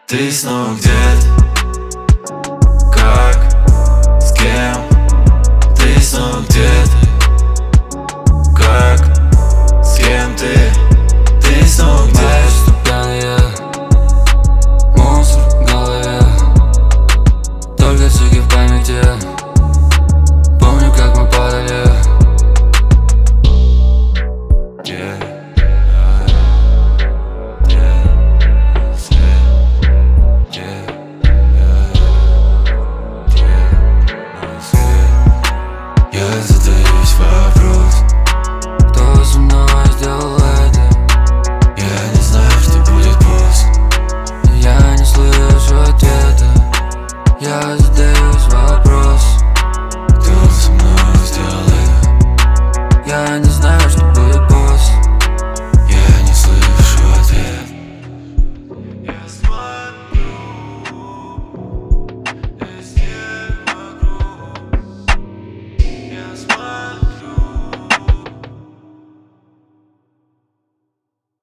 Ты снова где-то, как, с кем? Ты снова где-то, как, с кем ты? Ты снова где-то. Пьяный я, мусор в голове, только цифры в памяти. Помню, как мы падали. Я задаюсь вопрос, Кто со мной сделал это? я не знаю, что будет после. Я не слышу ответа. Я задаюсь вопрос. Кто со мной сделал это? Я не знаю, что будет после. Я не слышу ответ. Я смотрю везде вокруг. Я смотрю.